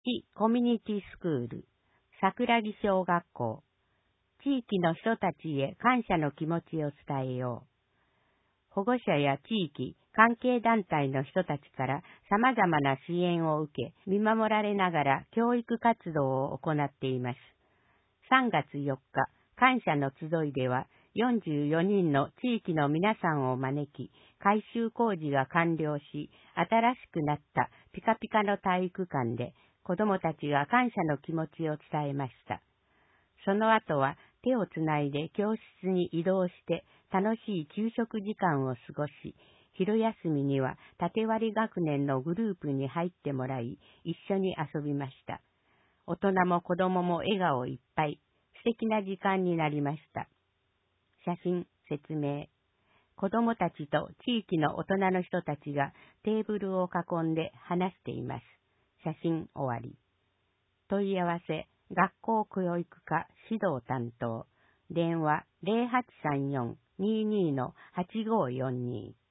市コミュニティスクール、桜木小学校、地域の人たちへ感謝の気持ちを伝えよう。保護者や地域、関係団体の人たちから様々な支援を受け、見守られながら教育活動を行っています。3月4日、感謝の集いでは、44人の地域の皆さんを招き、改修工事が完了し、新しくなったピカピカの体育館で、子どもたちが感謝の気持ちを伝えました。その後は手をつないで教室に移動して楽しい給食時間を過ごし、昼休みには縦割り学年のグループに入ってもらい、一緒に遊びました。大人も子供も笑顔いっぱい、素敵な時間になりました。写真、説明。子供たちと地域の大人の人たちがテーブルを囲んで話しています。写真終わり。問い合わせ、学校教育課指導担当。電話 0834-22-8542